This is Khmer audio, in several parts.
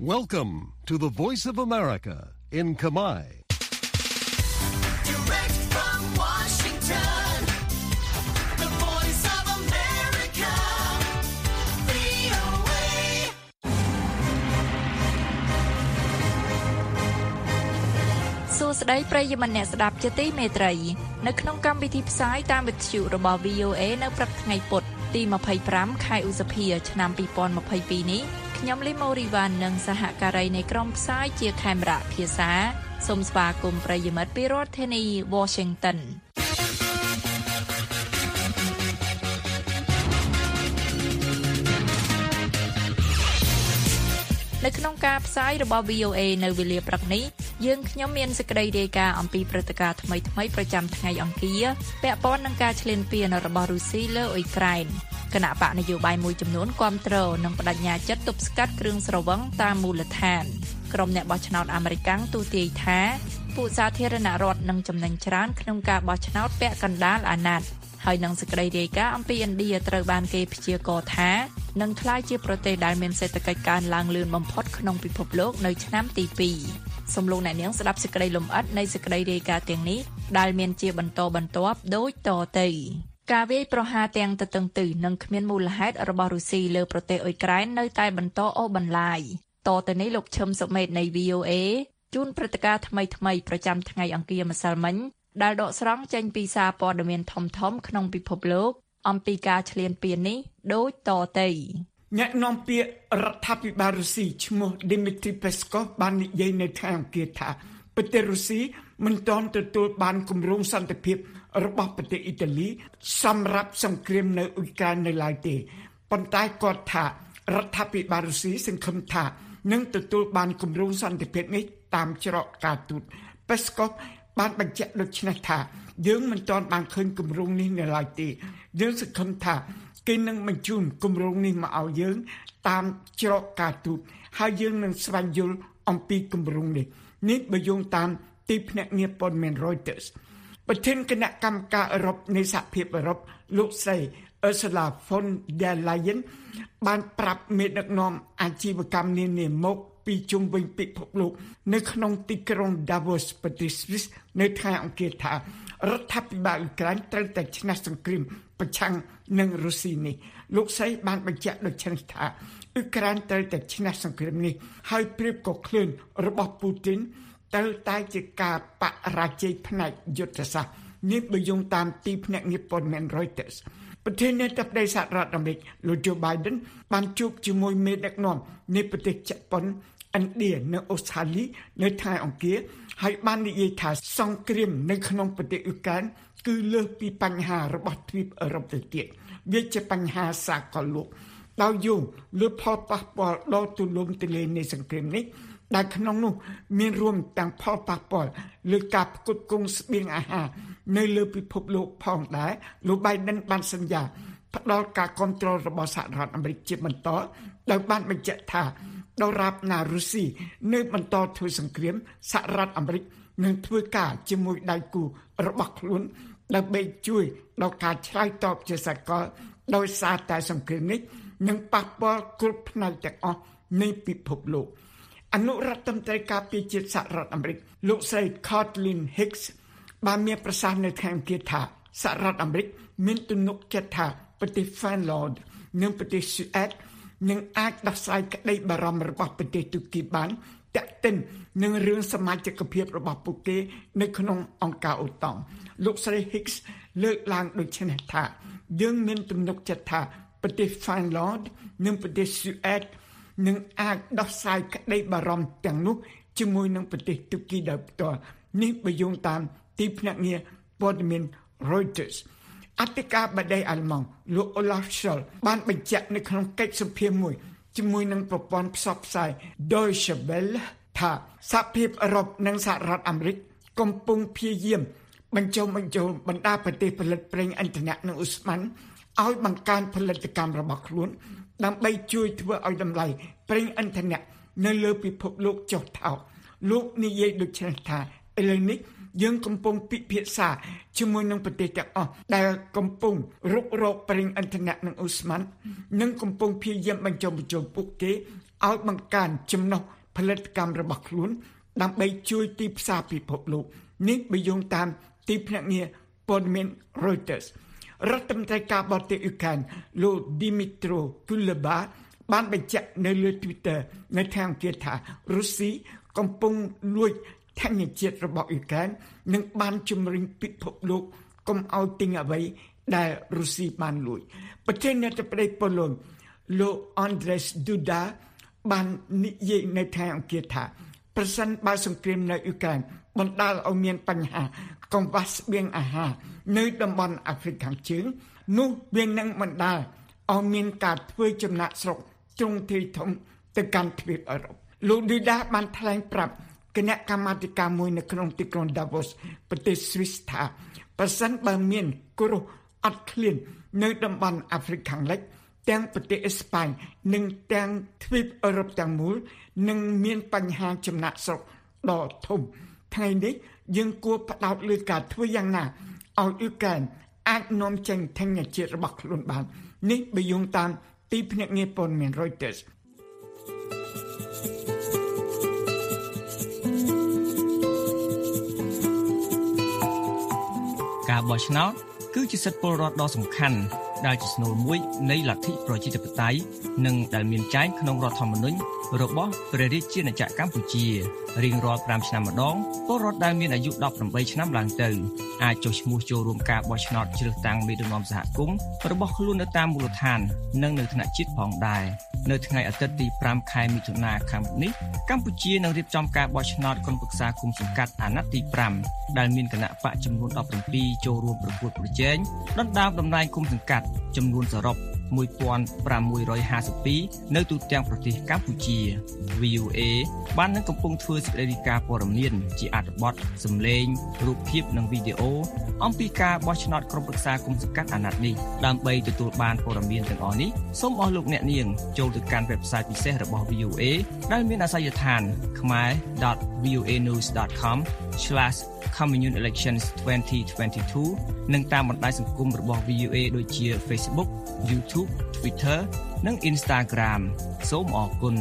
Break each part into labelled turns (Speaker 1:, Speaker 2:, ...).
Speaker 1: Welcome to the Voice of America in Khmer.
Speaker 2: Direct from Washington, the Voice of America, VOA.
Speaker 3: សួស្តីប្រិយមិត្តអ្នកស្ដាប់ជាទីមេត្រីនៅក្នុងកម្មវិធីផ្សាយតាមវិទ្យុរបស់ VOA នៅព្រឹកថ្ងៃពុធទី25ខែឧសភាឆ្នាំ2022នេះខ្ញុំលីម៉ូរីវ៉ាន់និងសហការីនៃក្រុមផ្សាយជាខេមរៈភាសាសូមស្វាគមន៍ប្រិយមិត្តពីរដ្ឋធានី Washington នៅក្នុងការផ្សាយរបស់ VOA នៅវេលាព្រឹកនេះយើងខ្ញុំមានសេចក្តីរាយការណ៍អំពីព្រឹត្តិការណ៍ថ្មីៗប្រចាំថ្ងៃអង្គារពាក់ព័ន្ធនឹងការឈ្លានពានរបស់រុស្ស៊ីលើអ៊ុយក្រែនគណៈបកនយោបាយមួយចំនួនគាំទ្រនិងបដិញ្ញាចិត្តទប់ស្កាត់គ្រឿងស្រវឹងតាមមូលដ្ឋានក្រុមអ្នកបោះឆ្នោតអាមេរិកទូទាយថាពួកសាធារណរដ្ឋនឹងចំណេញច្រើនក្នុងការបោះឆ្នោតពាក់កណ្ដាលអាណត្តិហើយនឹងសេចក្តីរាយការណ៍អំពីឥណ្ឌាត្រូវបានគេព្យាករណ៍ថានឹងក្លាយជាប្រទេសដែលមានសេដ្ឋកិច្ចកើនឡើងលឿនបំផុតក្នុងពិភពលោកនៅឆ្នាំទី2សូមលោកអ្នកនាងស្ដាប់សេចក្តីលម្អិតនៃសេចក្តីរាយការណ៍ទាំងនេះដែលមានជាបន្តបន្ទាប់ដូចតទៅការវាយប្រហារទាំងទទឹងទិសនិងគ្មានមូលហេតុរបស់រុស្ស៊ីលើប្រទេសអ៊ុយក្រែននៅតែបន្តអូសបន្លាយតទៅនេះលោកឈឹមសុមេតនៃ VOA ជូនព្រឹត្តិការណ៍ថ្មីៗប្រចាំថ្ងៃអង្គារម្សិលមិញដែលដកស្រង់ចេញពីសារព័ត៌មានធំៗក្នុងពិភពលោកអំពីការឈ្លានពាននេះដូចតទៅ
Speaker 4: អ្នកនាំពាក្យរដ្ឋាភិបាលរុស្ស៊ីឈ្មោះ Dmitry Peskov បាននិយាយនៅថ្ងៃអង្គារថាប្រទេសរុស្ស៊ីមិនទាន់ទទួលបានគម្រោងសន្តិភាពរបស់ប្រទេសអ៊ីតាលីសម្រាប់សង្គ្រាមនៅអ៊ុយក្រែននៅឡើយទេប៉ុន្តែគាត់ថារដ្ឋាភិបាលរុស្ស៊ីសង្ឃឹមថានឹងទទួលបានគម្រោងសន្តិភាពនេះតាមច្រកការទូត Peskov បានបញ្ជាក់ដូចនេះថាយើងមិនទាន់បានឃើញគម្រោងនេះនៅឡើយទេយើងសង្ឃឹមថាគេនឹងបញ្ជូនគម្រោងនេះមកឲ្យយើងតាមច្រកការទូតហើយយើងនឹងស្វែងយល់អំពីគម្រោងនេះបើយោងតាមទីភ្នាក់ងារព័ត៌មាន Reuters ប្រធានគណៈកម្មការអឺរ៉ុបនៃសហភាពអឺរ៉ុបលោកស្រី Ursula von der Leyen បានប្រាប់មេដឹកនាំអាជីវកម្មនានាមកពីជុំវិញពិភពលោកនៅក្នុងទីក្រុង Davos ប្រទេស Swiss នៅថ្ងៃអង្គារថារដ្ឋាភិបាលអ៊ុយក្រែនត្រូវតែឈ្នះសង្គ្រាមប្រឆាំងនឹងរុស្ស៊ីនេះលោកស្រីបានបញ្ជាក់ដូចនេះថាអ៊ុយក្រែនត្រូវតែឈ្នះសង្គ្រាមនេះហើយព្រៀបក៏ឃ្លឿនរបស់ពូទីនត្រូវតែជាការបរាជ័យផ្នែកយុទ្ធសាស្ត្រនេះបើយោងតាមទីភ្នាក់ងារព័ត៌មាន Reuters ប្រធានាធិបតីសហរដ្ឋអាមេរិកលោក Joe Biden បានជួបជាមួយមេដឹកនាំនៃប្រទេសជប៉ុនឥណ្ឌានិងអូស្ត្រាលីនៅថ្ងៃអង្គារហើយបាននិយាយថាសង្គ្រាមនៅក្នុងប្រទេសអ៊ុយក្រែនគឺលើសពីបញ្ហារបស់ទ្វីបអឺរ៉ុបទៅទៀតវាជាបញ្ហាសាកលលោកដោយយោងលើផលប៉ះពាល់ដ៏ទូលំទូលាយនៃសង្គ្រាមនេះដែលក្នុងនោះមានរួមទាំងផលប៉ះពាល់លើការផ្គត់ផ្គង់ស្បៀងអាហារនៅលើពិភពលោកផងដែរលោក Biden បានសន្យាផ្ដល់ការគ្រប់គ្រងរបស់សហរដ្ឋអាមេរិកជាបន្តដោយបានបញ្ជាក់ថាដរាបណារុស្ស៊ីនៅបន្តធ្វើសង្គ្រាមសហរដ្ឋអាមេរិកនឹងធ្វើការជាមួយដៃគូរបស់ខ្លួនដើម្បីជួយដល់ការឆ្លើយតបជាសកលដោយសារតែសង្គ្រាមនេះនឹងប៉ះពាល់គ្រប់ផ្នែកទាំងអស់នៃពិភពលោកអនុរដ្ឋមន្ត្រីការពារជាតិសហរដ្ឋអាមេរិកលោកស្រី Kathleen Hicks បានមានប្រសាសន៍នៅថ្ងៃអង្គារថាសហរដ្ឋអាមេរិកមានទំនុកចិត្តថាប្រទេស Finland និងប្រទេស Sweden នឹងអាចដោះស្រាយក្តីបារម្ភរបស់ប្រទេសទូគីបានតាក់ទិននឹងរឿងសមាជិកភាពរបស់ពួកគេនៅក្នុងអង្គការអូតាំលោកស្រី Hicks លើកឡើងដូចនេះថាយើងមានទំនុកចិត្តថាប្រទេស Finland និងប្រទេស Sweden នឹងអាចដោះស្រាយក្តីបារម្ភទាំងនោះជាមួយនឹងប្រទេសទូគីដោយផ្ទាល់នេះបើយោងតាមទីភ្នាក់ងារព័ត៌មាន Reuters អធិការបតីអាល្លឺម៉ង់លោក Olaf Scholz បានបញ្ជាក់នៅក្នុងកិច្ចសម្ភាសន៍មួយជាមួយនឹងប្រព័ន្ធផ្សព្វផ្សាយ Deutsche Welle ថាសហភាពអឺរ៉ុបនិងសហរដ្ឋអាមេរិកកំពុងព្យាយាមបញ្ចុះបញ្ចូលបណ្ដាប្រទេសផលិតប្រេងឥន្ធនៈនិងឧស្ម័នឲ្យបង្កើនផលិតកម្មរបស់ខ្លួនដើម្បីជួយធ្វើឲ្យតម្លៃប្រេងឥន្ធនៈនៅលើពិភពលោកចុះថោកលោកនិយាយដូចនេះថាឥឡូវនេះយើងកំពុងពិភាក្សាជាមួយនឹងប្រទេសទាំងអស់ដែលកំពុងរុករកប្រេងឥន្ធនៈនិងអូស្ម័ននិងកំពុងព្យាយាមបញ្ចុះបញ្ចូលពួកគេឲ្យបង្កើនចំណុះផលិតកម្មរបស់ខ្លួនដើម្បីជួយទីផ្សារពិភពលោកនេះបើយោងតាមទីភ្នាក់ងារព័ត៌មាន Reuters រដ្ឋមន្ត្រីការបរទេសអ៊ុក្រែនលោក Dmytro Kuleba បានបញ្ជាក់នៅលើ Twitter នៅថ្ងៃអង្គារថារុស្ស៊ីកំពុងលួចធនធានជាតិរបស់អ៊ុក្រែននិងបានជំរុញពិភពលោកកុំឲ្យទិញអ្វីដែលរុស្ស៊ីបានលួចប្រធានាធិបតីប៉ូឡូញលោក Andrzej Duda បាននិយាយនៅថ្ងៃអង្គារថាប្រសិនបើសង្គ្រាមនៅអ៊ុក្រែនបណ្ដាលឲ្យមានបញ្ហាកង្វះស្បៀងអាហារនៅតំបន់អាហ្វ្រិកខាងជើងនោះវានឹងបណ្ដាលឲ្យមានការធ្វើចំណាកស្រុកទ្រង់ទ្រាយធំទៅកាន់ទ្វីបអឺរ៉ុបលោក Duda បានថ្លែងប្រាប់គណៈកម្មាធិការមួយនៅក្នុងទីក្រុង Davos ប្រទេស Swiss ថាប្រសិនបើមានគ្រោះអត់ឃ្លាននៅតំបន់អាហ្វ្រិកខាងលិចទាំងប្រទេសអេស្ប៉ាញនិងទាំងទ្វីបអឺរ៉ុបទាំងមូលនឹងមានបញ្ហាចំណាកស្រុកដ៏ធំថ្ងៃនេះយើងគួរផ្ដោតលើការធ្វើយ៉ាងណាឲ្យអ៊ុក្រែនអាចនាំចេញធនធានជាតិរបស់ខ្លួនបាននេះបើយោងតាមទីភ្នាក់ងារព័ត៌មាន Reuters
Speaker 5: ការបោះឆ្នោតគឺជាសិទ្ធិពលរដ្ឋដ៏សំខាន់ដែលជាស្នូលមួយនៃលទ្ធិប្រជាធិបតេយ្យនិងដែលមានចែងក្នុងរដ្ឋធម្មនុញ្ញរបស់ព្រះរាជាណាចក្រកម្ពុជារៀងរាល់5ឆ្នាំម្ដងពលរដ្ឋដែលមានអាយុ18ឆ្នាំឡើងទៅអាចចុះឈ្មោះចូលរួមការបោះឆ្នោតជ្រើសតាំងមេដឹកនាំសហគមន៍របស់ខ្លួននៅតាមមូលដ្ឋាននិងនៅថ្នាក់ជាតិផងដែរនៅថ្ងៃអាទិត្យទី5ខែមិថុនាខាងមុខនេះកម្ពុជានឹងរៀបចំការបោះឆ្នោតក្រុមប្រឹក្សាគុំសង្កាត់អាណត្តិទី5ដែលមានគណៈបកចំនួន17ចូលរួមប្រកួតប្រជែងដណ្ដើមតំណែងគុំសង្កាត់ចំនួនសរុប1552នៅទូទាំងប្រទេសកម្ពុជា VOA បាននឹងកំពុងធ្វើសេចក្តីរាយការណ៍ព័ត៌មានជាអត្ថបទសំឡេងរូបភាពនិងវីដេអូអំពីការបោះឆ្នោតក្រុមប្រឹក្សាគុំសង្កាត់អាណត្តិនេះដើម្បីទទួលបានព័ត៌មានទាំងអស់នេះសូមអស់លោកអ្នកនាងចូលទៅកាន់ website ពិសេសរបស់ VOA ដែលមានអាសយដ្ឋាន khmer.voanews.com/Communion Elections 2022 និងតាមបណ្ដាញសង្គមរបស់ VOA ដូចជា Facebook, YouTube, Twitter និង Instagram សូមអរគុណ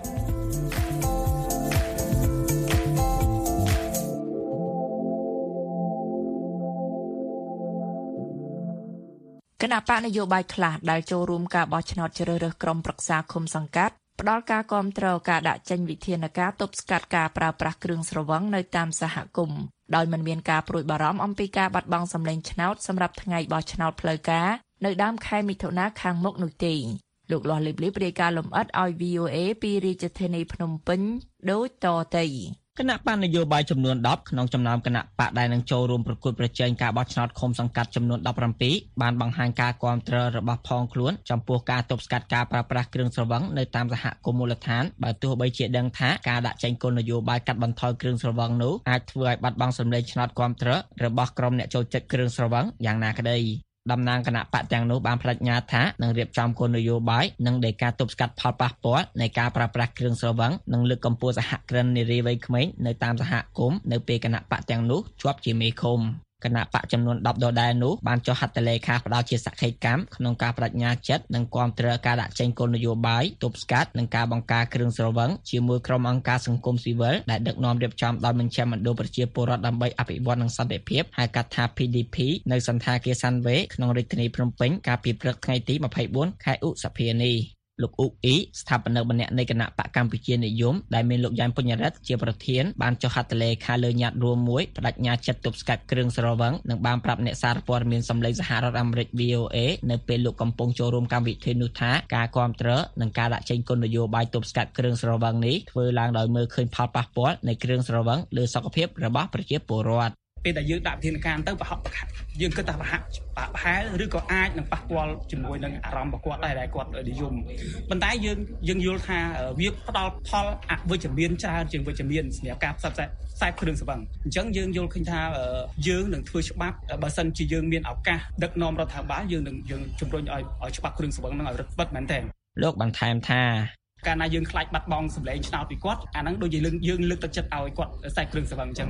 Speaker 3: គណៈបកនយោបាយខ្លះដែលចូលរួមការបោះឆ្នោតជ្រើសរើសក្រុមប្រឹក្សាឃុំសង្កាត់ផ្ដល់ការគាំទ្រការដាក់ចេញវិធានការទប់ស្កាត់ការប្រើប្រាស់គ្រឿងស្រវឹងនៅតាមសហគមន៍ដោយមិនមានការព្រួយបារម្ភអំពីការបាត់បង់សម្លេងឆ្នោតសម្រាប់ថ្ងៃបោះឆ្នោតផ្លូវការនៅដើមខែមិថុនាខាងមុខនោះទេលោកលាស់លីបលីបរាយការណ៍លម្អិតឲ្យ VOA ពីរាជធានីភ្នំពេញដូចតទៅ
Speaker 5: គណៈបកនយោបាយចំនួន10ក្នុងចំណោមគណៈបកដែលនឹងចូលរួមប្រកួតប្រជែងការបោះឆ្នោតឃុំសង្កាត់ចំនួន17បានបង្ហាញការគាំទ្ររបស់ផងខ្លួនចំពោះការទប់ស្កាត់ការប្រើប្រាស់គ្រឿងស្រវឹងនៅតាមសហគមន៍មូលដ្ឋានបើទោះបីជាដឹងថាការដាក់ចេញគោលនយោបាយកាត់បន្ថយគ្រឿងស្រវឹងនោះអាចធ្វើឲ្យបាត់បង់សម្លេងឆ្នោតគាំទ្ររបស់ក្រុមអ្នកចូលចិត្តគ្រឿងស្រវឹងយ៉ាងណាក្តីតំណាងគណៈបកទាំងនោះបានប្តេជ្ញាថានឹងរៀបចំគោលនយោបាយនិងដីកាទប់ស្កាត់ផលប៉ះពាល់នៃការប្រើប្រាស់គ្រឿងស្រវឹងនិងលើកកម្ពស់សហគ្រិននារីវ័យក្មេងនៅតាមសហគមន៍នៅពេលគណៈបកទាំងនោះជាប់ជាមេឃុំគណៈបកចំនួន10ដដែលនោះបានចុះហត្ថលេខាផ្ដល់ជាសក្ខីកម្មក្នុងការបដិញ្ញាចិត្តនិងគាំទ្រការដាក់ចេញគោលនយោបាយទប់ស្កាត់និងការបង្ការគ្រឿងស្រវឹងជាមួយក្រុមអង្គការសង្គមស៊ីវិលដែលដឹកនាំរៀបចំដោយមជ្ឈមណ្ឌលប្រជាពលរដ្ឋដើម្បីអភិវឌ្ឍនិងសន្តិភាពហៅកាត់ថា PDP នៅសន្តាគារសាន់វេក្នុងរាជធានីភ្នំពេញកាលពីព្រឹកថ្ងៃទី24ខែឧសភានេះលោកអ៊ុកអ៊ីស្ថាបនិកម្នាក់នៃគណៈបកកម្ពុជានិយមដែលមានលោកយ៉ែមពុញរិទ្ធជាប្រធានបានចុះហត្ថលេខាលើញត្តិរួមមួយបដិញ្ញាចិត្តទប់ស្កាត់គ្រឿងស្រវឹងនិងបានប្រាប់អ្នកសារព័ត៌មានសម្លេងសហរដ្ឋអាមេរិក VOA នៅពេលលោកកំពុងចូលរួមកម្មវិធីនោះថាការគាំទ្រនិងការដាក់ចេញគោលនយោបាយទប់ស្កាត់គ្រឿងស្រវឹងនេះធ្វើឡើងដោយមើលឃើញផលប៉ះពាល់នៃគ្រឿងស្រវឹងលើសុខភាពរបស់ប្រជាពលរដ្ឋ
Speaker 6: ពេលដែលយើងដាក់វិធានការទៅប្រហែលយើងគិតថាប្រហែលឬក៏អាចនឹងប៉ះពាល់ជាមួយនឹងអារម្មណ៍របស់គាត់ដែរដែលគាត់និយមប៉ុន្តែយើងយល់ថាវាផ្ដល់ផលអវិជ្ជមានច្រើនជាងវិជ្ជមានសម្រាប់ការផ្សព្វផ្សាយគ្រឿងស្រវឹងអញ្ចឹងយើងយល់ឃើញថាយើងនឹងធ្វើច្បាប់បើសិនជាយើងមានឱកាសដឹកនាំរដ្ឋាភិបាលយើងជំរុញឲ្យច្បាប់គ្រឿងស្រវឹងនឹងឲ្យរឹតបន្តឹងមែនទែន
Speaker 5: លោកបន្ថែមថា
Speaker 6: កាលណាយើងខ្លាចបាត់បង់សម្លេងឆ្នោតពីគាត់អាហ្នឹងដូចជាយើងលើកទឹកចិត្តឲ្យគាត់ខ្សែគ្រឿងស្រវឹងអញ្ចឹងបាទ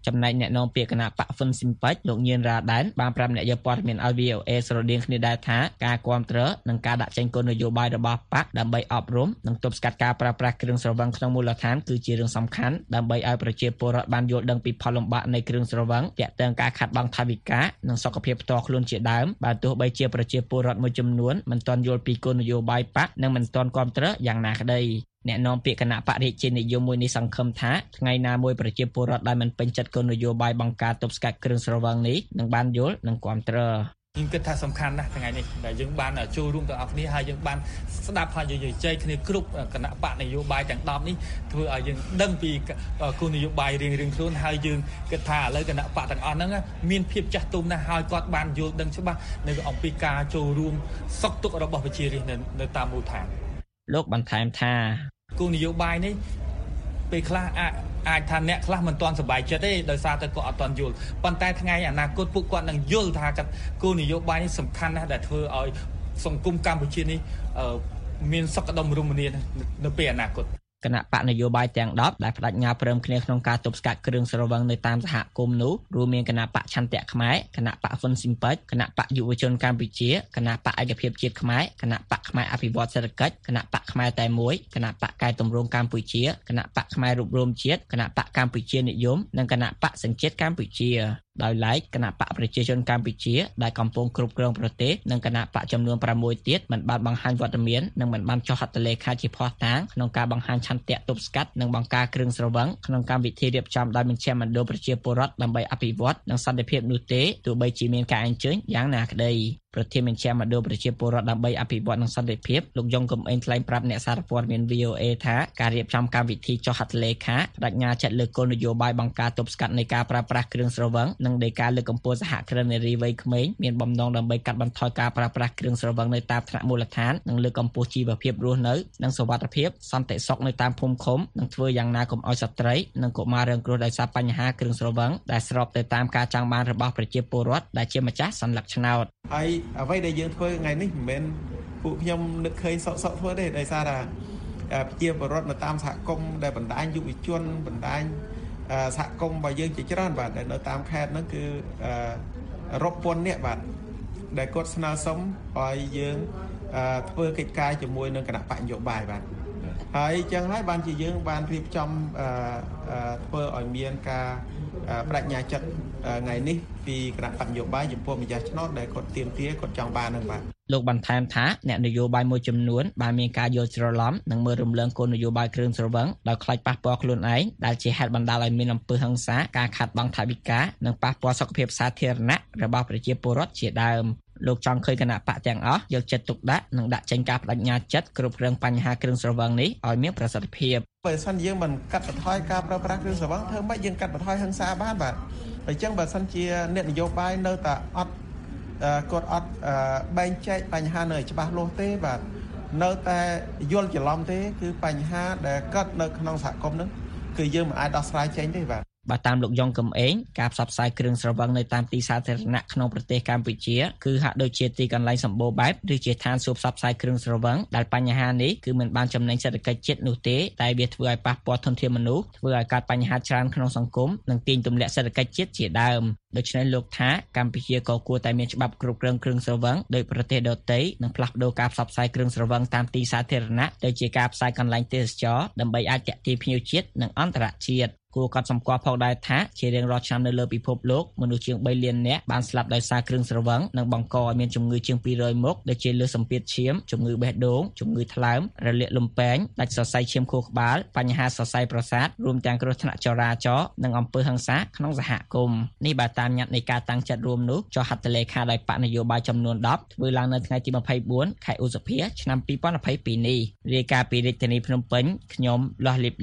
Speaker 5: ចំណែកអ្នកនាំពាក្យគណៈបកហ្វុនស៊ីមពេចលោកញៀនរ៉ាដែនបានប្រាប់អ្នកយកព័ត៌មានឲ្យ VOA ស្រដៀងគ្នាដែរថាការគាំទ្រនិងការដាក់ចេញគោលនយោបាយរបស់បកដើម្បីអប់រំនិងទប់ស្កាត់ការប្រើប្រាស់គ្រឿងស្រវឹងក្នុងមូលដ្ឋានគឺជារឿងសំខាន់ដើម្បីឲ្យប្រជាពលរដ្ឋបានយល់ដឹងពីផលលំបាកនៃគ្រឿងស្រវឹងទាក់ទងការខាត់បង់ថវិកានិងសុខភាពផ្ទាល់ខ្លួនជាដើមបើទោះបីជាប្រជាពលរដ្ឋមួយចំនួនមិនទាន់យល់ពីគោលនយោបាយបកនិងមិនទាន់គាំទ្រយ៉ាងណាក្តីអ្នកនាំពាក្យគណៈបរិជានិយមមួយនេះសង្ឃឹមថាថ្ងៃណាមួយប្រជាពលរដ្ឋដែលមិនពេញចិត្តគោលនយោបាយបង្ការទប់ស្កាត់គ្រឿងស្រវឹងនេះនឹងបានយល់និងគាំទ្រ
Speaker 7: យើងគិតថាសំខាន់ណាស់ថ្ងៃនេះដែលយើងបានចូលរួមទាំងអស់គ្នាហើយយើងបានស្ដាប់ហើយយើងជជែកគ្នាគ្រប់គណៈបកនយោបាយទាំង10នេះធ្វើឲ្យយើងដឹងពីគោលនយោបាយរៀងៗខ្លួនហើយយើងគិតថាឥឡូវគណៈបកទាំងអស់ហ្នឹងមានភាពចាស់ទុំណាស់ហើយគាត់បានយល់ដឹងច្បាស់នៅអំពីការចូលរួមសុខទុក្ខរបស់ប្រជារាស្ត្រនៅតាមមូលដ្ឋាន
Speaker 5: លោកបន្ថែមថា
Speaker 7: គោលនយោបាយនេះពេលខ្លះអាចថាអ្នកខ្លះមិនទាន់សប្បាយចិត្តទេដោយសារតែគាត់អត់ទាន់យល់ប៉ុន្តែថ្ងៃអនាគតពួកគាត់នឹងយល់ថាគោលនយោបាយនេះសំខាន់ណាស់ដែលធ្វើឲ្យសង្គមកម្ពុជានេះមានសុខដុមរមនានៅពេលអនាគត
Speaker 5: គណៈបកនយោបាយទាំង10ដែលបដិញ្ញាព្រមគ្នាក្នុងការទប់ស្កាត់គ្រឿងស្រវឹងនៅតាមសហគមន៍នោះរួមមានគណៈបកឆន្ទៈខ្មែរគណៈបកហ្វុនស៊ីមពេចគណៈបកយុវជនកម្ពុជាគណៈបកឯកភាពជាតិខ្មែរគណៈបកខ្មែរអភិវឌ្ឍសេដ្ឋកិច្ចគណៈបកខ្មែរតែមួយគណៈបកកែតម្រង់កម្ពុជាគណៈបកខ្មែររួបរวมជាតិគណៈបកកម្ពុជានិយមនិងគណៈបកសញ្ជាតិកម្ពុជាដោយឡែកគណៈបកប្រជាជនកម្ពុជាដែលកំពុងគ្រប់គ្រងប្រទេសនិងគណៈបកចំនួន6ទៀតមិនបានបង្ហាញវត្តមាននិងមិនបានចុះហត្ថលេខាជាភស្តុតាងក្នុងការបង្ហាញឆន្ទៈទប់ស្កាត់និងបង្ការគ្រឿងស្រវឹងក្នុងកម្មវិធីរៀបចំដោយមជ្ឈមណ្ឌលប្រជាពលរដ្ឋដើម្បីអភិវឌ្ឍនិងសន្តិភាពនោះទេទោះបីជាមានការអញ្ជើញយ៉ាងណាក្តីប្រធានមជ្ឈមណ្ឌលប្រជាពលរដ្ឋដើម្បីអភិវឌ្ឍនិងសន្តិភាពលោកយ៉ុងកំឯងថ្លែងប្រាប់អ្នកសារព័ត៌មាន VOA ថាការរៀបចំកម្មវិធីចុះហត្ថលេខាបដិញ្ញាចិត្តលើគោលនយោបាយបង្ការទប់ស្កាត់នៃការប្រើប្រាស់គ្រឿងស្រវឹងនិងនៃការលើកកម្ពស់សហគ្រិននារីវ័យក្មេងមានបំណងដើម្បីកាត់បន្ថយការប្រើប្រាស់គ្រឿងស្រវឹងនៅតាមថ្នាក់មូលដ្ឋាននិងលើកកម្ពស់ជីវភាពរស់នៅនិងសុវត្ថិភាពសន្តិសុខនៅតាមភូមិឃុំនិងធ្វើយ៉ាងណាកុំឲ្យស្ត្រីនិងកុមាររងគ្រោះដោយសារបញ្ហាគ្រឿងស្រវឹងដែលស្របទៅតាមការចង់បានរបស់ប្រជាពលរដ្ឋដែលជាម្ចាស់សន្លឹកឆ្នោត
Speaker 8: ហើយអ្វីដែលយើងធ្វើថ្ងៃនេះមិនមែនពួកខ្ញុំនឹកឃើញសក់ធ្វើទេដោយសារតែប្រជាពលរដ្ឋនៅតាមសហគមន៍ដែលបណ្ដាញយុវជនបណ្ដាញសហគមន៍របស់យើងជាច្រើនបាទដែលនៅតាមខេត្តហ្នឹងគឺរាប់ពាន់នាក់បាទដែលគាត់ស្នើសុំឲ្យយើងធ្វើកិច្ចការជាមួយនឹងគណៈបកនយោបាយបាទហើយចឹងហើយបានជាយើងបានរៀបចំធ្វើឲ្យមានការបដិញ្ញាចិត្តថ្ងៃនេះពីគណៈបកនយោបាយចំពោះម្ចាស់ឆ្នោតដែលគាត់ទាមទារគាត់ចង់បានហ្នឹងបាទ
Speaker 5: លោកបន្ថែមថាអ្នកនយោបាយមួយចំនួនបានមានការយល់ច្រឡំនិងមើលរំលងគោលនយោបាយគ្រឿងស្រវឹងដោយខ្លាចប៉ះពាល់ខ្លួនឯងដែលជាហេតុបណ្ដាលឲ្យមានអំពើហិង្សាការខាត់បង់ថវិកានិងប៉ះពាល់សុខភាពសាធារណៈរបស់ប្រជាពលរដ្ឋជាដើមលោកចង់ឃើញគណៈបកទាំងអស់យកចិត្តទុកដាក់និងដាក់ចេញការបដិញ្ញាចិត្តគ្រប់គ្រងបញ្ហាគ្រឿងស្រវឹងនេះឲ្យមានប្រសិទ្ធភាព
Speaker 8: បើសិនយើងមិនកាត់បន្ថយការប្រើប្រាស់គ្រឿងស្រវឹងធ្វើម៉េចយើងកាត់បន្ថយហិង្សាបានបាទអញ្ចឹងបើសិនជាអ្នកនយោបាយនៅតែគាត់អត់បែងចែកបញ្ហានៅច្បាស់លាស់ទេបាទនៅតែយល់ច្រឡំទេគឺបញ្ហាដែលកើតនៅក្នុងសហគមន៍ហ្នឹងគឺយើងមិនអាចដោះស្រាយចេញទេបាទ
Speaker 5: បើតាមលោកយ៉ុងកំឯងការផ្សព្វផ្សាយគ្រឿងស្រវឹងនៅតាមទីសាធារណៈក្នុងប្រទេសកម្ពុជាគឺហាក់ដូចជាទីកន្លែងសម្បូរបែបឬជាឋានសួគ៌ផ្សព្វផ្សាយគ្រឿងស្រវឹងដែលបញ្ហានេះគឺមិនបានចំណេញសេដ្ឋកិច្ចជាតិនោះទេតែវាធ្វើឲ្យប៉ះពាល់ធនធានមនុស្សធ្វើឲ្យកើតបញ្ហាច្រើនក្នុងសង្គមនិងទាញទម្លាក់សេដ្ឋកិច្ចជាតិជាដើមដូច្នេះលោកថាកម្ពុជាក៏គួរតែមានច្បាប់គ្រប់គ្រងគ្រឿងស្រវឹងដោយប្រទេសដទៃនិងផ្លាស់ប្ដូរការផ្សព្វផ្សាយគ្រឿងស្រវឹងតាមទីសាធារណៈដូចជាការផ្សាយកន្លែងទេសចរណ៍ដើម្បីអាចទាក់ទាញភ្ញៀវជាតិនិងអន្តរជាតិគួរកត់សម្គាល់ផងដែរថាជារៀងរាល់ឆ្នាំនៅលើពិភពលោកមនុស្សជាង3លាននាក់បានស្លាប់ដោយសារគ្រឿងស្រវឹងនិងបង្កឲ្យមានជំងឺជាង200មុខដូចជាលើសសម្ពាធឈាមជំងឺបេះដូងជំងឺថ្លើមរលាកលំពែងដាច់សរសៃឈាមខួរក្បាលបញ្ហាសរសៃប្រសាទរួមទាំងគ្រោះថ្នាក់ចរាចរណ៍និងអំពើហិង្សាក្នុងសហគមន៍នេះបើតាមញត្តិនៃការតាំងចិត្តរួមនោះចុះហត្ថលេខាដោយបកនយោបាយចំនួន10ធ្វើឡើងនៅថ្ងៃទី24ខែឧសភាឆ្នាំ2022នេះរាយការណ៍ពីរាជធានីភ្នំពេញខ្ញុំលាស់លីប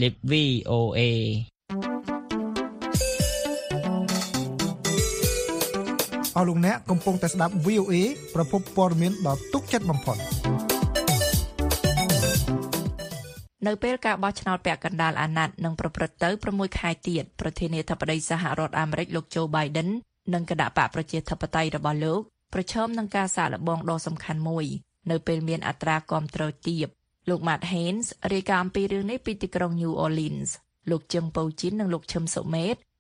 Speaker 5: VOA
Speaker 9: អស់លោកអ្នកកំពុងតែស្ដាប់ VOA ប្រភពព័ត៌មានដ៏ទុកចិត្តបំផុត
Speaker 3: នៅពេលការបោះឆ្នោតពាក់កណ្ដាលអាណត្តិនឹងប្រព្រឹត្តទៅ6ខែទៀតប្រធានាធិបតីសហរដ្ឋអាមេរិកលោក Joe Biden និងគណៈបកប្រជាធិបតេយ្យរបស់លោកប្រឈមនឹងការសាកល្បងដ៏សំខាន់មួយនៅពេលមានអត្រាគាំទ្រទាបលោក Matt Haines រាយការណ៍អំពីរឿងនេះពីទីក្រុង New Orleans លោកជឹងប៉ូជីននិងលោកឈឹមសុមេត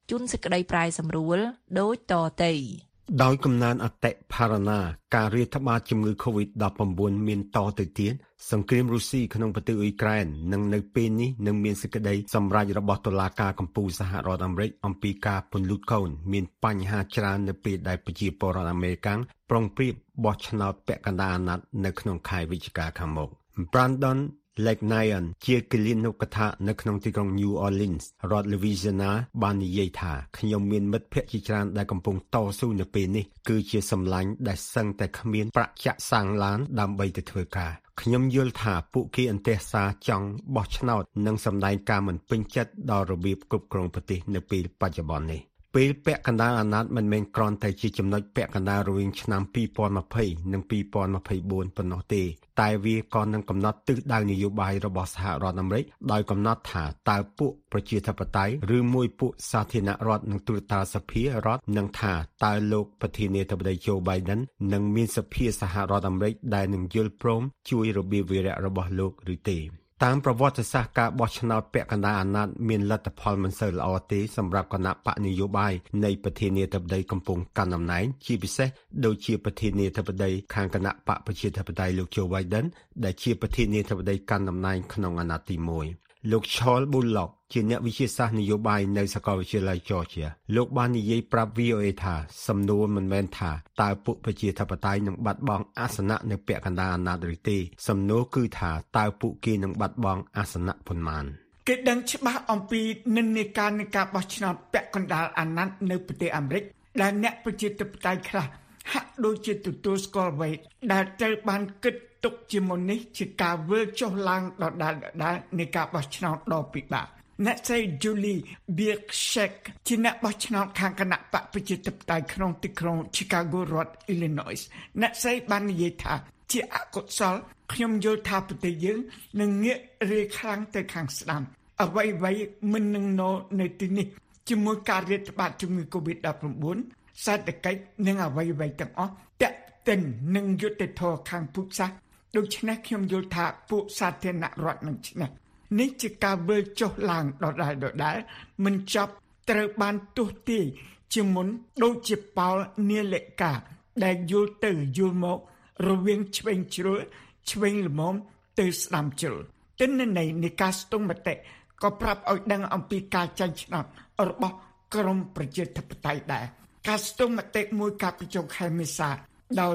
Speaker 3: ជូនសេចក្តីប្រាយសម្រួលដូចតទៅ
Speaker 10: ដោយកំណើនអតិផរណាការរាតត្បាតជំងឺ COVID-19 មានតទៅទៀតសង្គ្រាមរុស្ស៊ីក្នុងប្រទេសអ៊ុយក្រែននិងនៅពេលនេះនឹងមានសេចក្តីសម្រេចរបស់តុលាការកំពូលសហរដ្ឋអាមេរិកអំពីការពន្លូតកូនមានបញ្ហាច្រើននៅពេលដែលប្រជាពលរដ្ឋអាមេរិកប្រុងប្រៀបបោះឆ្នោតពាក់កណ្ដាលអាណត្តិនៅក្នុងខែវិច្ឆិកាខាងមុខ Brandon Legnayan ជាគិលានុកថានៅក្នុងទីក្រុង New Orleans រដ្ឋ Louisiana បាននិយាយថាខ្ញុំមានមិត្តភ័ក្តិជាច្រើនដែលកំពុងតស៊ូនៅពេលនេះគឺជាសម្លាញ់ដែលសឹងតែគ្មានប្រាក់ចាក់សាំងឡានដើម្បីទៅធ្វើការខ្ញុំយល់ថាពួកគេអន្តេសាចង់បោះឆ្នោតនិងសម្ដែងការមិនពេញចិត្តដល់របៀបគ្រប់គ្រងប្រទេសនៅពេលបច្ចុប្បន្ននេះពេលពាក់កណ្ដាលអាណត្តិមិនមែនគ្រាន់តែជាចំណុចពាក់កណ្ដាលរវាងឆ្នាំ2020និង2024ប៉ុណ្ណោះទេតែវាក៏នឹងកំណត់ទិសដៅនយោបាយរបស់សហរដ្ឋអាមេរិកដោយកំណត់ថាតើពួកប្រជាធិបតេយ្យឬមួយពួកសាធារណរដ្ឋនឹងត្រួតត្រាសភារដ្ឋនឹងថាតើលោកប្រធានាធិបតី Joe Biden នឹងមានសភាសហរដ្ឋអាមេរិកដែលនឹងយល់ព្រមជួយរបៀបវារៈរបស់លោកឬទេតាមប្រវត្តិសាស្ត្រការបោះឆ្នោតពាក់កណ្ដាលអាណត្តិមានលទ្ធផលមិនសូវល្អទេសម្រាប់គណៈបកនយោបាយនៃប្រធានាធិបតីកំពុងកាន់តំណែងជាពិសេសដូចជាប្រធានាធិបតីខាងគណៈបកប្រជាធិបតេយ្យលោក Joe Biden ដែលជាប្រធានាធិបតីកាន់តំណែងក្នុងអាណត្តិទី1លោក Charles Bullock ជាអ្នកវិទ្យាសាស្ត្រនយោបាយនៅសាកលវិទ្យាល័យ Georgia លោកបាននិយាយប្រាប់ VOA ថាសំណួរមិនមែនថាតើពួកប្រជាធិបតេយ្យនឹងបាត់បង់អាសនៈនៅពាក់កណ្ដាលអាណត្តិឬទេសំណួរគឺថាតើពួកគេនឹងបាត់បង់អាសនៈប៉ុន្មាន
Speaker 4: គេដឹងច្បាស់អំពីនិន្នាការនៃការបោះឆ្នោតពាក់កណ្ដាលអាណត្តិនៅប្រទេសអាមេរិកដែលអ្នកប្រជាធិបតេយ្យខ្លះហាក់ដូចជាទទួលស្គាល់អ្វីដែលត្រូវបានគិតទុកជាមុននេះជាការវិលចុះឡើងដដែលនៃការបោះឆ្នោតដ៏ពិបាកអ្នកស្រី Julie Bierschek ជាអ្នកបោះឆ្នោតខាងគណៈបកប្រជាធិបតេយ្យក្នុងទីក្រុង Chicago រដ្ឋ Illinois អ្នកស្រីបាននិយាយថាជាអកុសលខ្ញុំយល់ថាប្រទេសយើងនឹងងាករាយខ្លាំងទៅខាងស្ដាំអ្វីមិននឹងនៅទីនេះជាមួយការរាតត្បាតជំងឺ COVID-19 សេដ្ឋកិច្ចនិងអ្វីទាំងអស់តាក់ទិននឹងយុទ្ធធរខាងពុទ្ធសាសន៍ដូច្នេះខ្ញុំយល់ថាពួកសាធារណរដ្ឋនឹងឈ្នះនេះជាការវិលចុះឡើងដដែលមិនចប់ត្រូវបានទស្សទាយជាមុនដូចជាប៉ោលនាឡិកាដែលយល់ទៅយល់មករវាងឆ្វេងជ្រុលឆ្វេងល្មមទៅស្ដាំជ្រុលទិន្នន័យនៃការស្ទង់មតិក៏ប្រាប់ឲ្យដឹងអំពីការចាញ់ឆ្នោតរបស់ក្រមប្រជាធិបតេយ្យដែរការស្ទង់មតិមួយកាលពីចុងខែមេសាដោយ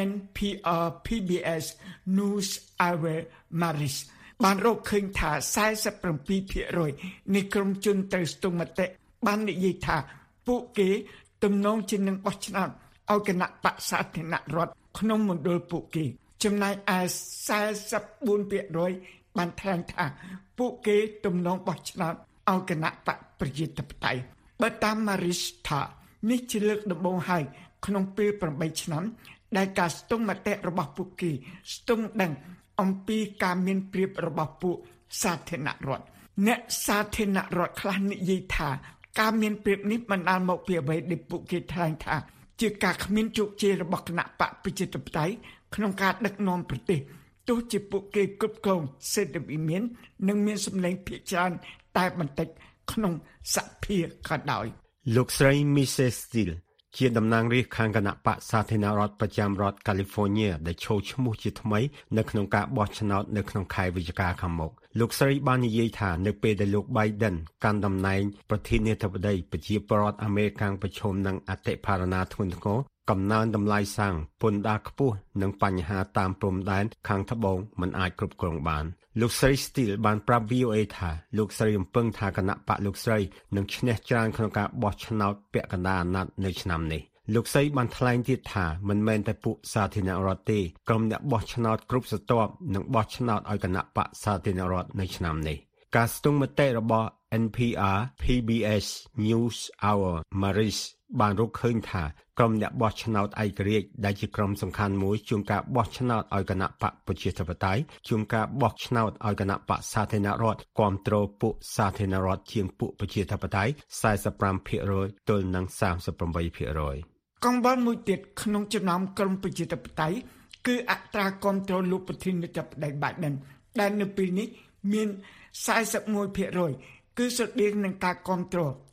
Speaker 4: NPR PBS News Hour Maris បានរកឃើញថា 47% នៃក្រុមជនត្រូវស្ទង់មតិបាននិយាយថាពួកគេទំនងជានឹងបោះឆ្នោតឲ្យគណៈបក្សសាធារណរដ្ឋក្នុងមណ្ឌលពួកគេចំណែកឯ 44% បានថ្លែងថាពួកគេទំនងបោះឆ្នោតឲ្យគណៈបកប្រជាធិបតេយ្យបើតាម Maris ថានេះជាលើកដំបូងហើយក្នុងពេល8ឆ្នាំដែលការស្ទង់មតិរបស់ពួកគេស្ទង់ដឹងអំពីការមានប្រៀបរបស់ពួកសាធារណរដ្ឋអ្នកសាធារណរដ្ឋខ្លះនិយាយថាការមានប្រៀបនេះបណ្ដាលមកពីអ្វីដែលពួកគេថ្លែងថាជាការគ្មានជោគជ័យរបស់គណៈបកប្រជាធិបតេយ្យក្នុងការដឹកនាំប្រទេសទោះជាពួកគេគ្រប់គ្រងសេដ្ឋវិមាននិងមានសម្លេងភាគច្រើនតែបន្តិចក្នុងសភាក៏ដោយ
Speaker 10: លោកស្រី Mrs. Steele ជាតំណាងរាស្ត្រខាងគណៈបកសាធារណរដ្ឋប្រចាំរដ្ឋ California ដែលចូលឈ្មោះជាថ្មីនៅក្នុងការបោះឆ្នោតនៅក្នុងខែវិច្ឆិកាខាងមុខលោកស្រីបាននិយាយថានៅពេលដែលលោក Biden កាន់តំណែងប្រធានាធិបតីប្រជាពលរដ្ឋអាមេរិកប្រឈមនឹងអតិផរណាធ្ងន់ធ្ងរកំណើនតម្លៃសាំងពន្ធដារខ្ពស់និងបញ្ហាតាមព្រំដែនខាងត្បូងមិនអាចគ្រប់គ្រងបានលោកស្រី Steele បានប្រាប់ VOA ថាលោកស្រីរំពឹងថាគណៈបកលោកស្រីនឹងឈ្នះច្រើនក្នុងការបោះឆ្នោតពាក់កណ្ដាលអាណត្តិនៅឆ្នាំនេះលោកស្រីបានថ្លែងទៀតថាមិនមែនតែពួកសាធារណរដ្ឋទេក្រុមអ្នកបោះឆ្នោតគ្រប់ស្រទាប់នឹងបោះឆ្នោតឲ្យគណៈបកសាធារណរដ្ឋនៅឆ្នាំនេះការស្ទង់មតិរបស់ NPR PBS News Hour Maris បានរកឃើញថាក្រុមអ្នកបោះឆ្នោតឯករាជ្យដែលជាក្រុមសំខាន់មួយជួនកាលបោះឆ្នោតឲ្យគណៈបកប្រជាធិបតេយ្យជួនកាលបោះឆ្នោតឲ្យគណៈបកសាធារណរដ្ឋគាំទ្រពួកសាធារណរដ្ឋជាងពួកប្រជាធិបតេយ្យ 45% ទល់នឹង 38%
Speaker 4: កង្វល់មួយទៀតក្នុងចំណោមក្រុមប្រជាធិបតេយ្យគឺអត្រាគាំទ្រលោកប្រធានាធិបតី Biden ដែលនៅពេលនេះមាន 41% គឺស្រដៀងនឹងការគាំទ្រ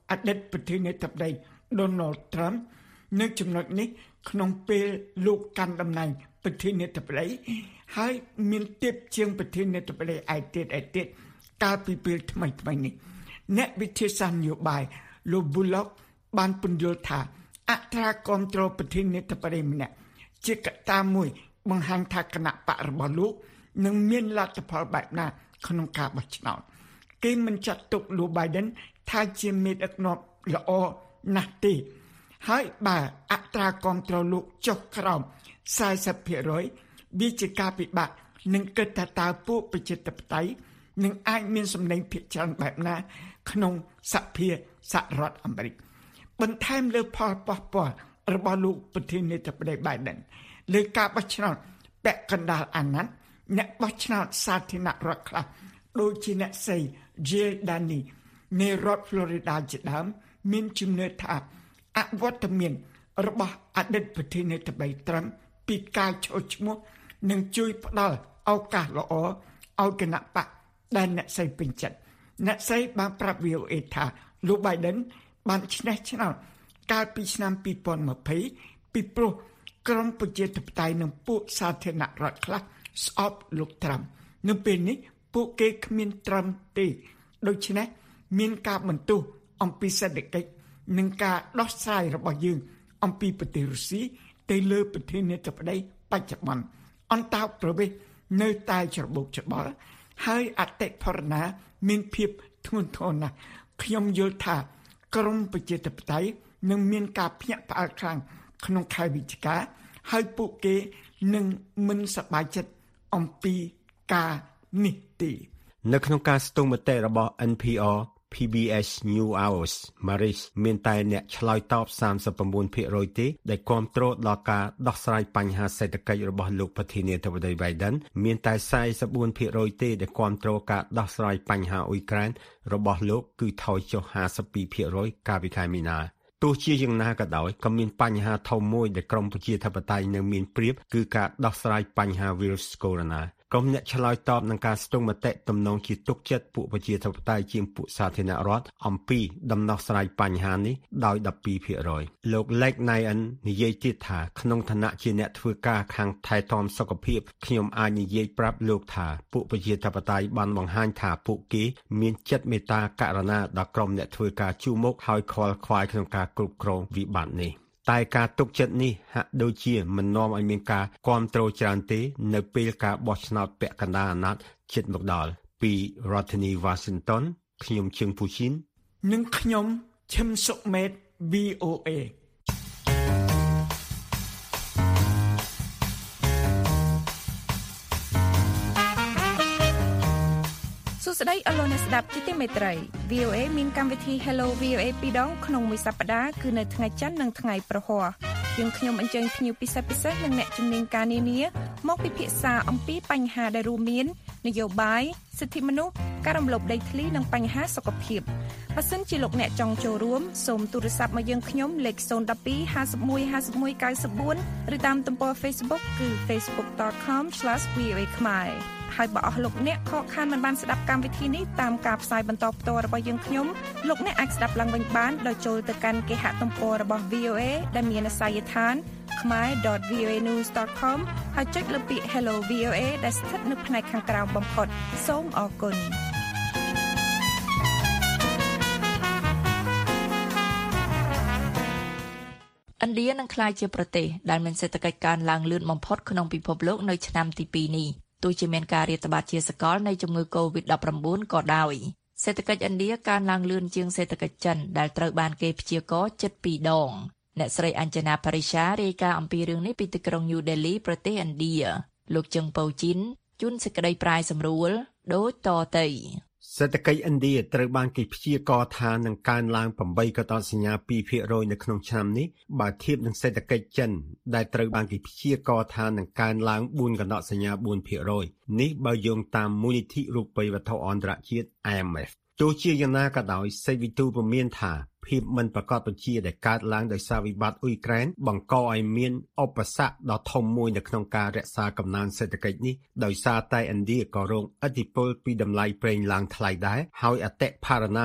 Speaker 4: អតីតប្រធានាធិបតី Donald Trump នៅចំណុចនេះក្នុងពេលលោកកាន់តំណែងប្រធានាធិបតីហើយមានទៀបជាងប្រធានាធិបតីឯទៀតកាលពីពេលថ្មីនេះអ្នកវិទ្យាសាស្ត្រនយោបាយលោក Bullock បានពន្យល់ថាអត្រាគាំទ្រប្រធានាធិបតីម្នាក់ជាកត្តាមួយបង្ហាញថាគណៈបករបស់លោកនឹងមានលទ្ធផលបែបណាក្នុងការបោះឆ្នោតគេមិនចាត់ទុកលោក Biden ថាជាមេដឹកនាំល្អណាស់ទេហើយបើអត្រាគាំទ្រលោកចុះក្រោម 40% វាជាការពិបាកនឹងគិតថាតើពួកប្រជាធិបតេយ្យនឹងអាចមានសម្លេងភាគច្រើនបែបណាក្នុងសភាសហរដ្ឋអាមេរិកបន្ថែមលើផលប៉ះពាល់របស់លោកប្រធានាធិបតី Biden លើការបោះឆ្នោតពាក់កណ្ដាលអាណត្តិអ្នកបោះឆ្នោតសាធារណរដ្ឋខ្លះដូចជាអ្នកស្រី Jill Dani នៃរដ្ឋ Florida ជាដើមមានជំនឿថាអវត្តមានរបស់អតីតប្រធានាធិបតី Trump ពីការឈរឈ្មោះនឹងជួយផ្ដល់ឱកាសល្អឲ្យគណៈបកដែលអ្នកស្រីពេញចិត្តអ្នកស្រីបានប្រាប់ VOA ថាលោក Biden បានឈ្នះឆ្នោតកាលពីឆ្នាំ2020ពីព្រោះក្រុមប្រជាធិបតេយ្យនិងពួកសាធារណរដ្ឋខ្លះស្អប់លោក Trump នៅពេលនេះពួកគេគ្មាន Trump ទេដូច្នេះមានការបន្ទោសអំពីសេដ្ឋកិច្ចនិងការដោះស្រាយរបស់យើងអំពីប្រទេសរុស្ស៊ីទៅលើប្រធានាធិបតីបច្ចុប្បន្នអន្តោប្រវេសន៍នៅតែច្របូកច្របល់ហើយអតិផរណាមានភាពធ្ងន់ធ្ងរណាស់ខ្ញុំយល់ថាក្រមប្រជាធិបតេយ្យនឹងមានការភ្ញាក់ផ្អើលខ្លាំងក្នុងខែវិច្ឆិកាហើយពួកគេនឹងមិនសប្បាយចិត្តអំពីការនេះទេ
Speaker 10: នៅក្នុងការស្ទង់មតិរបស់ NPR PBS News Hours Maris មានតែអ្នកឆ្លើយតប 39% ទេដែលគាំទ្រដល់ការដោះស្រាយបញ្ហាសេដ្ឋកិច្ចរបស់លោកប្រធានាធិបតី Biden មានតែ 44% ទេដែលគាំទ្រការដោះស្រាយបញ្ហាអ៊ុយក្រែនរបស់លោកគឺថយចុះ 52% កាលពីខែមីនាទោះជាយ៉ាងណាក៏ដោយក៏មានបញ្ហាធំមួយដែលក្រមប្រជាធិបតេយ្យនៅមានប្រៀបគឺការដោះស្រាយបញ្ហាវីរុសកូវីដ -19 ក្រុមអ្នកឆ្លើយតបនឹងការស្ទង់មតិទំនងជាទុកចិត្តពួកប្រជាធិបតេយ្យជាងពួកសាធារណរដ្ឋអំពីដំណោះស្រាយបញ្ហានេះដោយ 12% លោក Lek Nayan និយាយទៀតថាក្នុងឋានៈជាអ្នកធ្វើការខាងថែទាំសុខភាពខ្ញុំអាចនិយាយប្រាប់លោកថាពួកប្រជាធិបតេយ្យបានបង្ហាញថាពួកគេមានចិត្តមេត្តាករុណាដល់ក្រុមអ្នកធ្វើការជួរមុខហើយខ្វល់ខ្វាយក្នុងការគ្រប់គ្រងវិបត្តិនេះតែការទុកចិត្តនេះហាក់ដូចជាមិននាំឲ្យមានការគាំទ្រច្រើនទេនៅពេលការបោះឆ្នោតពាក់កណ្ដាលអាណត្តិជិតមកដល់ពីរដ្ឋធានី Washington ខ្ញុំជឹងពូឈីន
Speaker 4: និងខ្ញុំឈឹមសុមេត VOA
Speaker 11: សួស្តីអស់លោកអ្នកស្ដាប់ជាទីមេត្រី VOA មានកម្មវិធី Hello VOA 2ដងក្នុងមួយសប្តាហ៍គឺនៅថ្ងៃច័ន្ទនិងថ្ងៃប្រហ័សយើងខ្ញុំអញ្ជើញភ្ញៀវពិសេសនិងអ្នកជំនាញការនានាមកពិភាក្សាអំពីបញ្ហាដែលរួមមាននយោបាយសិទ្ធិមនុស្សការរំលោភដីធ្លីនិងបញ្ហាសុខភាពបើសិនជាលោកអ្នកចង់ចូលរួមសូមទូរស័ព្ទមកយើងខ្ញុំលេខ012 51 51 94ឬតាមទំព័រ Facebook គឺ facebook.com/voa ខ្មែរហើយបើអស់លោកអ្នកខកខានមិនបានស្ដាប់កម្មវិធីនេះតាមការផ្សាយបន្តផ្ទាល់របស់យើងខ្ញុំលោកអ្នកអាចស្ដាប់ឡើងវិញបានដោយចូលទៅកាន់គេហទំព័ររបស់ VOA ដែលមានអាសយដ្ឋាន khmer.voanews.com ហើយចុចលើពាក្យ Hello VOA ដែលស្ថិតនៅផ្នែកខាងក្រោមបំផុតសូមអរគុណ
Speaker 3: ឥណ្ឌានឹងក្លាយជាប្រទេសដែលមានសេដ្ឋកិច្ចកើនឡើងលឿនបំផុតក្នុងពិភពលោកនៅឆ្នាំទី2នេះទោះជាមានការរាតត្បាតជាសកលនៃជំងឺ COVID-19 ក៏ដោយសេដ្ឋកិច្ចឥណ្ឌាកើនឡើងលឿនជាងសេដ្ឋកិច្ចចិនដែលត្រូវបានគេព្យាករណ៍ជិត2ដងអ្នកស្រីអញ្ជនាប៉ារីសារាយការណ៍អំពីរឿងនេះពីទីក្រុង New Delhi ប្រទេសឥណ្ឌាលោកជឹងប៉ូជីនជួនសេចក្តីប្រាយសម្រួលដូចតទៅ
Speaker 10: សេដ្ឋកិច្ចឥណ្ឌាត្រូវបានគេព្យាករណ៍ថានឹងកើនឡើង 8 កតសញ្ញា 2% នៅក្នុងឆ្នាំនេះបើធៀបនឹងសេដ្ឋកិច្ចចិនដែលត្រូវបានគេព្យាករណ៍ថានឹងកើនឡើង 4 កតសញ្ញា 4% នេះបើយោងតាមមូលនិធិរូបិយវត្ថុអន្តរជាតិ IMF ទោះជាយ៉ាងណាក៏ដោយសេដ្ឋវិទូពមៀនថាភាពមិនប្រកបប្រជាដែលកើតឡើងដោយសារវិបត្តិអ៊ុយក្រែនបង្កឲ្យមានឧបសគ្គដ៏ធំមួយនៅក្នុងការរក្សាកំណើនសេដ្ឋកិច្ចនេះដោយសារតែឥណ្ឌាក៏រងឥទ្ធិពលពីតម្លៃប្រេងឡើងថ្លៃដែរហើយអតិផរណា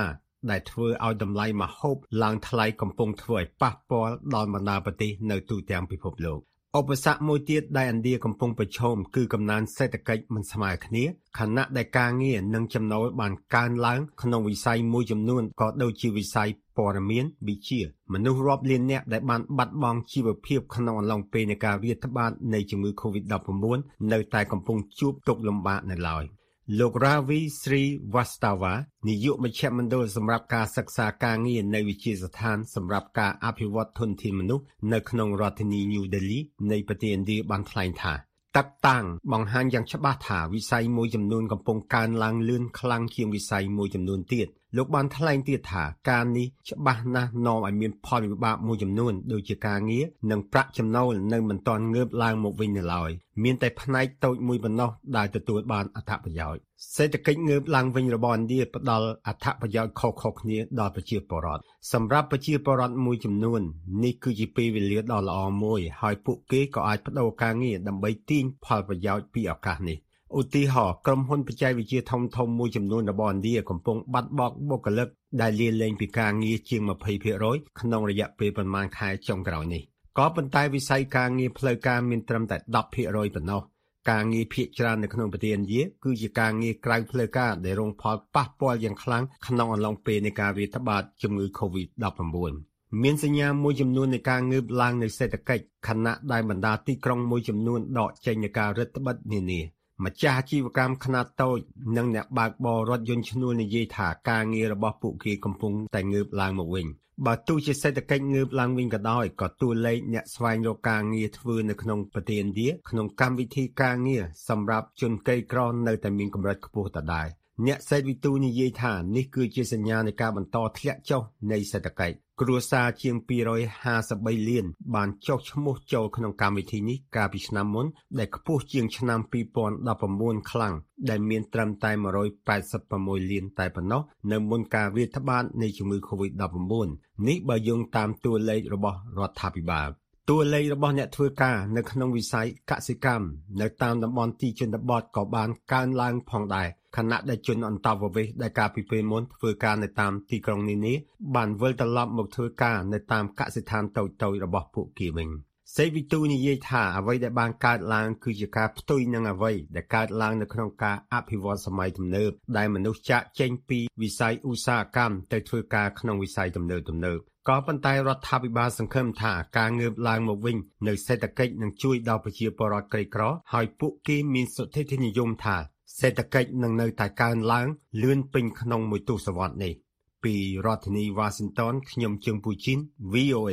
Speaker 10: ដែលធ្វើឲ្យតម្លៃម្ហូបឡើងថ្លៃកំពុងធ្វើឲ្យប៉ះពាល់ដល់បណ្ដាប្រទេសនៅទូទាំងពិភពលោកឧបសគ្គមួយទៀតដែលឥណ្ឌាកំពុងប្រឈមគឺកំណើនសេដ្ឋកិច្ចមិនស្មើគ្នាខណៈដែលការងារនិងចំណូលបានកើនឡើងក្នុងវិស័យមួយចំនួនក៏ដូចជាវិស័យព័ត៌មានវិទ្យាមនុស្សរាប់លាននាក់ដែលបានបាត់បង់ជីវភាពក្នុងអំឡុងពេលនៃការរាតត្បាតនៃជំងឺ COVID-19 នៅតែកំពុងជួបទុក្ខលំបាកនៅឡើយលោក Ravi Srivastava នាយកមជ្ឈមណ្ឌលសម្រាប់ការសិក្សាការងារនៃវិទ្យាស្ថានសម្រាប់ការអភិវឌ្ឍធនធានមនុស្សនៅក្នុងរដ្ឋធានី New Delhi នៃប្រទេសឥណ្ឌាបានថ្លែងថាតាក់តាំងបង្ហាញយ៉ាងច្បាស់ថាវិស័យមួយចំនួនកំពុងកើនឡើងលឿនខ្លាំងជាងវិស័យមួយចំនួនទៀតលោកបានថ្លែងទៀតថាការនេះច្បាស់ណាស់នាំឲ្យមានផលវិបាកមួយចំនួនដូចជាការងារនិងប្រាក់ចំណូលនៅមិនទាន់ងើបឡើងមកវិញនៅឡើយមានតែផ្នែកតូចមួយប៉ុណ្ណោះដែលទទួលបានអត្ថប្រយោជន៍សេដ្ឋកិច្ចងើបឡើងវិញរបស់ឥណ្ឌាផ្ដល់អត្ថប្រយោជន៍ខុសៗគ្នាដល់ប្រជាពលរដ្ឋសម្រាប់ប្រជាពលរដ្ឋមួយចំនួននេះគឺជាពេលវេលាដ៏ល្អមួយហើយពួកគេក៏អាចបដូរការងារដើម្បីទាញផលប្រយោជន៍ពីឱកាសនេះឧទាហរណ៍ក្រុមហ៊ុនបច្ចេកវិទ្យាធំៗមួយចំនួនរបស់ឥណ្ឌាកំពុងបាត់បង់បុគ្គលិកដែលលាលែងពីការងារជាង 20% ក្នុងរយៈពេលប្រមាណខែចុងក្រោយនេះក៏ប៉ុន្តែវិស័យការងារផ្លូវការមានត្រឹមតែ 10% ប៉ុណ្ណោះការងារភាគច្រើននៅក្នុងប្រទេសឥណ្ឌាគឺជាការងារក្រៅផ្លូវការដែលរងផលប៉ះពាល់យ៉ាងខ្លាំងក្នុងអំឡុងពេលនៃការរាតត្បាតជំងឺ COVID-19 មានសញ្ញាមួយចំនួននៃការងើបឡើងនៃសេដ្ឋកិច្ចខណៈដែលបណ្ដាទីក្រុងមួយចំនួនដកចេញនៃការរឹតបន្តឹងនានាម្ចាស់អាជីវកម្មខ្នាតតូចនិងអ្នកបើកបររថយន្តឈ្នួលនិយាយថាការងាររបស់ពួកគេកំពុងតែងើបឡើងមកវិញបើទោះជាសេដ្ឋកិច្ចងើបឡើងវិញក៏ដោយក៏តួលេខអ្នកស្វែងរកការងារធ្វើនៅក្នុងប្រទេសឥណ្ឌាក្នុងកម្មវិធីការងារសម្រាប់ជនក្រីក្រនៅតែមានកម្រិតខ្ពស់ដដែលអ្នកសេដ្ឋវិទូនិយាយថានេះគឺជាសញ្ញានៃការបន្តធ្លាក់ចុះនៃសេដ្ឋកិច្ចគ្រួសារជាង253លានបានចុះឈ្មោះចូលក្នុងកម្មវិធីនេះកាលពីឆ្នាំមុនដែលខ្ពស់ជាងឆ្នាំ2019ខ្លាំងដែលមានត្រឹមតែ186លានតែប៉ុណ្ណោះនៅមុនការរាតត្បាតនៃជំងឺ COVID-19 នេះបើយោងតាមតួលេខរបស់រដ្ឋាភិបាលតួលេខរបស់អ្នកធ្វើការនៅក្នុងវិស័យកសិកម្មនៅតាមតំបន់ទីជនបទក៏បានកើនឡើងផងដែរខណៈដែលជនអន្តោប្រវេសន៍ដែលកាលពីពេលមុនធ្វើការនៅតាមទីក្រុងនានាបានវិលត្រឡប់មកធ្វើការនៅតាមកសិដ្ឋានតូចៗរបស់ពួកគេវិញសេវិទូនិយាយថាអ្វីដែលបានកើតឡើងគឺជាការផ្ទុយនឹងអ្វីដែលកើតឡើងនៅក្នុងការអភិវឌ្ឍសម័យទំនើបដែលមនុស្សចាកចេញពីវិស័យឧស្សាហកម្មទៅធ្វើការក្នុងវិស័យទំនើបក៏ប៉ុន្តែរដ្ឋាភិបាលសង្ឃឹមថាការងើបឡើងមកវិញនៅសេដ្ឋកិច្ចនឹងជួយដល់ប្រជាពលរដ្ឋក្រីក្រហើយពួកគេមានសុទិដ្ឋិនិយមថាសេដ្ឋកិច្ចនឹងនៅតែកើនឡើងលឿនពេញក្នុងមួយទសវត្សរ៍នេះពីរដ្ឋធានី Washington ខ្ញុំជើងពូជីន VOA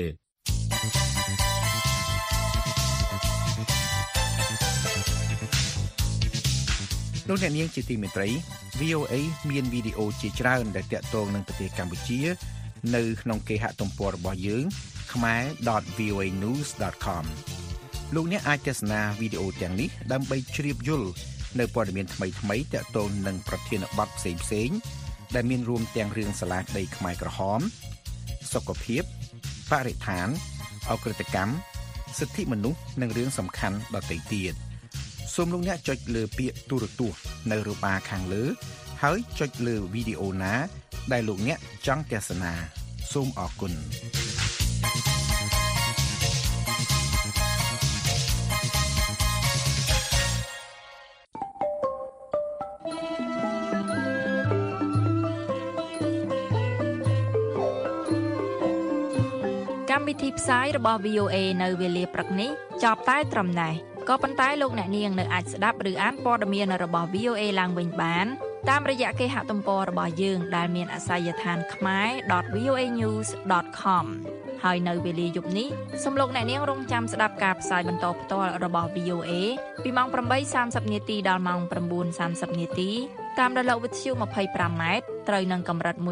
Speaker 12: លោកអ្នកនាងជាទីមេត្រី VOA មានវីដេអូជាច្រើនដែលទាក់ទងនឹងប្រទេសកម្ពុជានៅក្នុងគេហទំព័ររបស់យើង khmer.voanews.com លោកអ្នកអាចទស្សនាវីដេអូទាំងនេះដើម្បីជ្រាបយល់នៅព័ត៌មានថ្មីៗទាក់ទងនឹងប្រធានបទផ្សេងៗដែលមានរួមទាំងរឿងសាលាក្តីខ្មែរក្រហមសុខភាពបរិស្ថានអក្រិតកម្មសិទ្ធិមនុស្សនិងរឿងសំខាន់ដទៃទៀតសូមលោកអ្នកចុចលើពាក្យទូរទស្សន៍នៅរបារខាងលើហើយចុចលើវីដេអូណាដែលលោកអ្នកចង់ទស្សនាសូមអរគុណ
Speaker 3: កម្មវិធីផ្សាយរបស់ VOA នៅវេលាព្រឹកនេះចប់តែត្រឹមនេះក៏ប៉ុន្តែលោកអ្នកនាងនៅអាចស្ដាប់ឬអានព័ត៌មានរបស់ VOA ឡើងវិញបានតាមរយៈគេហទំព័ររបស់យើងដែលមានអាសយដ្ឋាន khmer.voanews.com ហើយនៅវេលាយប់នេះសូមលោកអ្នកនាងរងចាំស្ដាប់ការផ្សាយបន្តផ្ទាល់របស់ VOA ពីម៉ោង 8:30 នាទីដល់ម៉ោង 9:30 នាទីតាមរលកវិទ្យុ 25M ត្រូវនឹងកម្រិត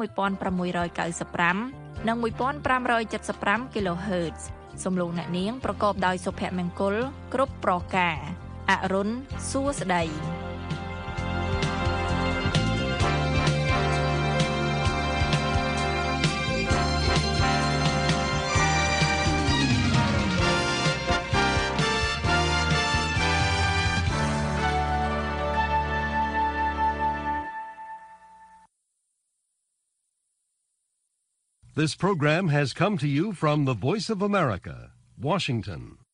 Speaker 3: 11695 និង 1575 kHz សូមលោកអ្នកនាងប្រកបដោយសុភមង្គលគ្រប់ប្រការអរុនសួស្តី
Speaker 1: This program has come to you from the Voice of America, Washington.